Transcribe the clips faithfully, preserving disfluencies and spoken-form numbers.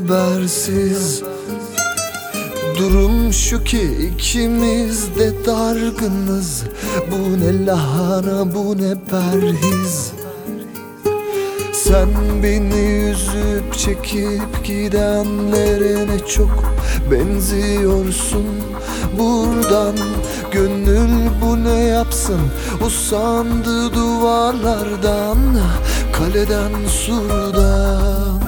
habersiz. Durum şu ki ikimiz de dargınız. Bu ne lahana, bu ne perhiz. Sen beni üzüp çekip gidenlere ne çok benziyorsun. Buradan gönül bu ne yapsın, usandı duvarlardan, kaleden surdan.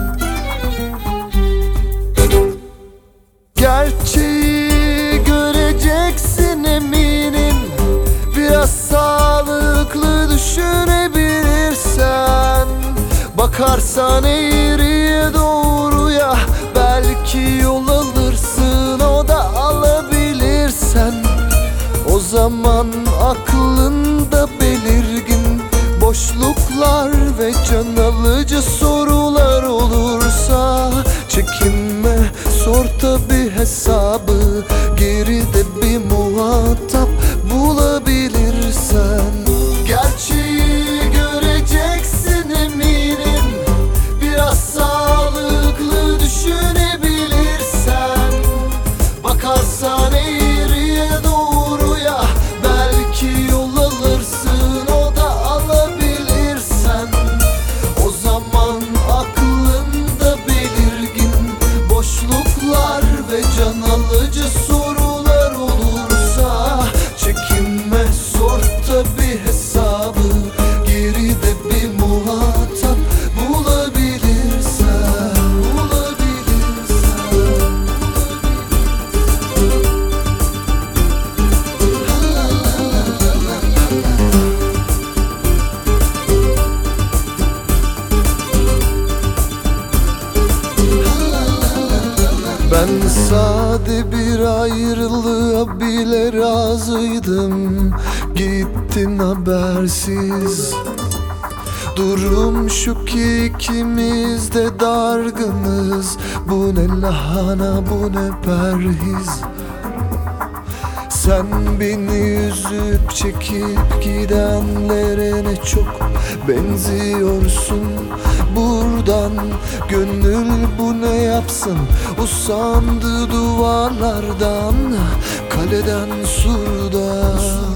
Gerçeği göreceksin eminim, biraz sağlıklı düşünebilirsen. Bakarsan eğriye doğruya, belki yol alırsın, o da alabilirsen. O zaman aklında belirgin boşluklar ve can alıcı sorular olursa, çekinme, sor tabi hesabı, geride bir muhatap bulabilirsen. Gerçeği göreceksin eminim, biraz sağlıklı düşünebilirsen. Bakarsan eğriye doğruya, belki yol alırsın, o da alabilirsen. O zaman aklında belirgin boşluklar ve can alıcı sorular olursa, çekinme, sor tabi hesabı, geride bir muhatap bulabilirsen. Bulabilirsen. Ben sade bir ayrılığa bile razıydım, gittin habersiz. Durum şu ki ikimiz de dargınız. Bu ne lahana, bu ne perhiz. Sen beni üzüp çekip gidenlere ne çok benziyorsun. Buradan gönül bu ne yapsın, usandı duvarlardan, kaleden surdan.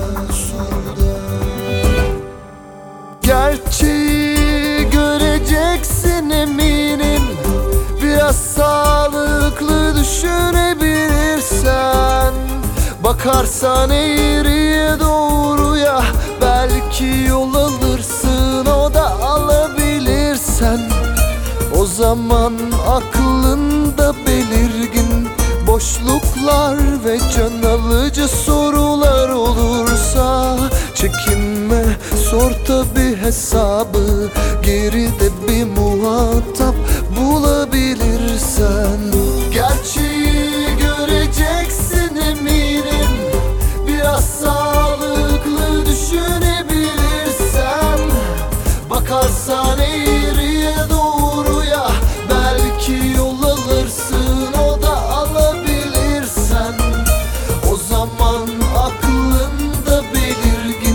Gerçeği göreceksin eminim, biraz sağlıklı düşünebilirsen. Bakarsan eğriye doğruya, belki yol alırsın, o da alabilirsen. O zaman aklında belirgin boşluklar ve can alıcı sorular olursa, çekinme, sor tabi hesabı, geride bir muhatap bulabilirsen. Gerçeği göreceksin eminim, biraz sağlıklı düşünebilirsen. Bakarsan eğriye doğruya, belki yol alırsın, o da alabilirsen. O zaman aklında belirgin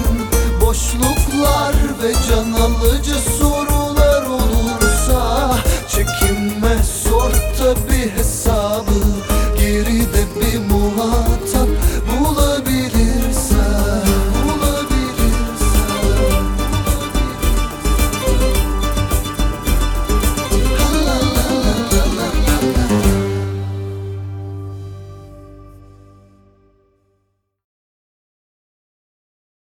boşluklar ve can alıcı sorular olursa, çekinme,